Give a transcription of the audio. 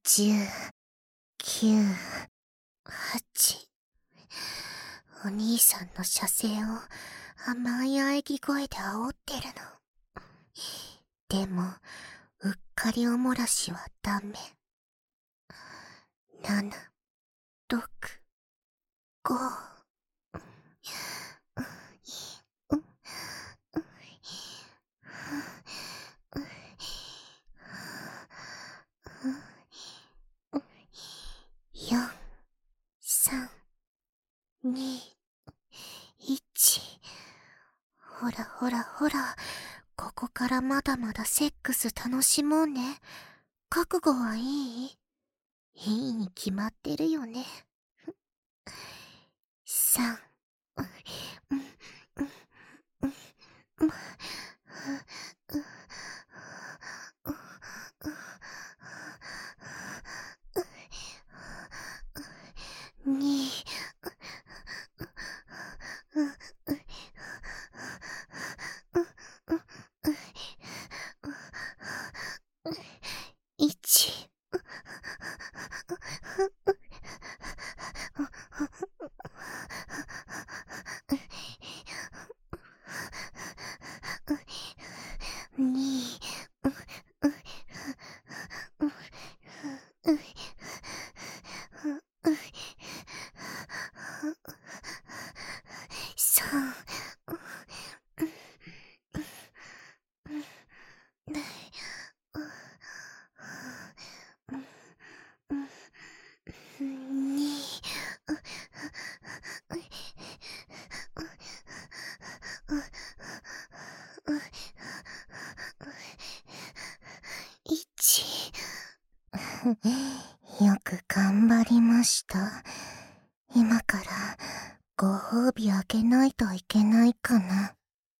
10、9、8。お兄さんの射精を甘い喘ぎ声で煽ってるの。でも、うっかりおもらしはダメ。7、6、5。4、3、2、1。ほらほらほら、ここからまだまだセックス楽しもうね。覚悟はいい？いいに決まってるよね。3、2、1。2、3、2、1。よく頑張りました。今からご褒美あげないといけないかな。